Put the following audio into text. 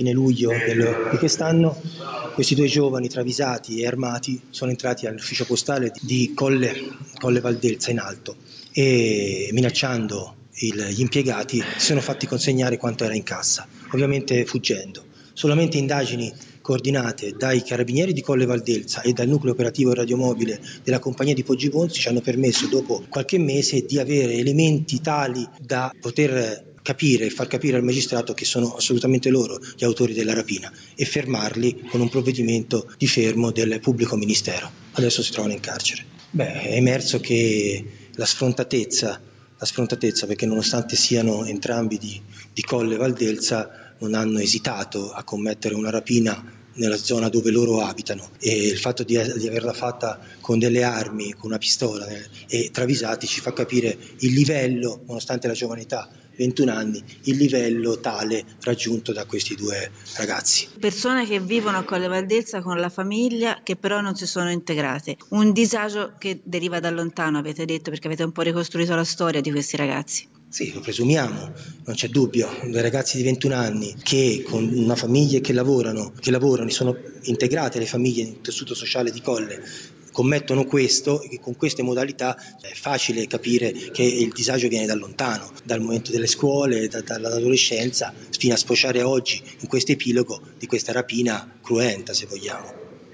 fine luglio di quest'anno, questi due giovani travisati e armati sono entrati all'ufficio postale di Colle Valdelsa in alto e minacciando gli impiegati si sono fatti consegnare quanto era in cassa, ovviamente fuggendo. Solamente indagini coordinate dai carabinieri di Colle Valdelsa e dal nucleo operativo radiomobile della compagnia di Poggi Bonzi ci hanno permesso dopo qualche mese di avere elementi tali da poter capire e far capire al magistrato che sono assolutamente loro gli autori della rapina e fermarli con un provvedimento di fermo del pubblico ministero. Adesso si trovano in carcere. È emerso che la sfrontatezza perché nonostante siano entrambi di Colle Valdelsa non hanno esitato a commettere una rapina nella zona dove loro abitano, e il fatto di averla fatta con delle armi, con una pistola e travisati ci fa capire il livello, nonostante la giovane età, 21 anni, il livello tale raggiunto da questi due ragazzi. Persone che vivono a Colle Valdelsa con la famiglia, che però non si sono integrate. Un disagio che deriva da lontano, avete detto, perché avete un po' ricostruito la storia di questi ragazzi. Sì, lo presumiamo, non c'è dubbio. Dei ragazzi di 21 anni che con una famiglia che lavorano e sono integrate le famiglie nel tessuto sociale di Colle, commettono questo, e con queste modalità è facile capire che il disagio viene da lontano, dal momento delle scuole, dall'adolescenza, fino a sfociare oggi in questo epilogo di questa rapina cruenta, se vogliamo.